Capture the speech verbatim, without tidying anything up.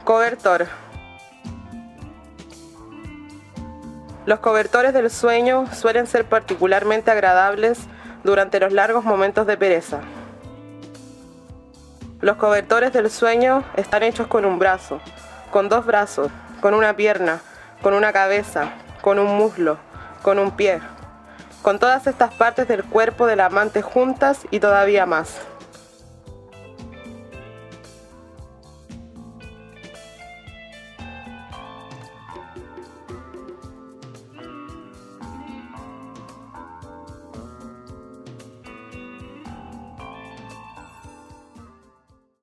Cobertor. Los cobertores del sueño suelen ser particularmente agradables durante los largos momentos de pereza. Los cobertores del sueño están hechos con un brazo, con dos brazos, con una pierna, con una cabeza, con un muslo, con un pie, con todas estas partes del cuerpo del amante juntas y todavía más.